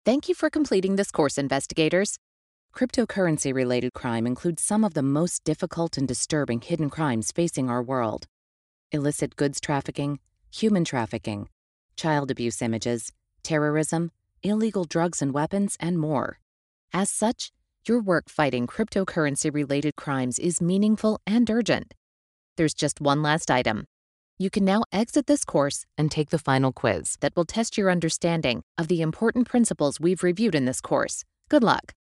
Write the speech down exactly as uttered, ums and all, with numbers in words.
Thank you for completing this course, investigators. Cryptocurrency-related crime includes some of the most difficult and disturbing hidden crimes facing our world. Illicit goods trafficking, human trafficking, child abuse images, terrorism, illegal drugs and weapons, and more. As such, your work fighting cryptocurrency-related crimes is meaningful and urgent. There's just one last item. You can now exit this course and take the final quiz that will test your understanding of the important principles we've reviewed in this course. Good luck.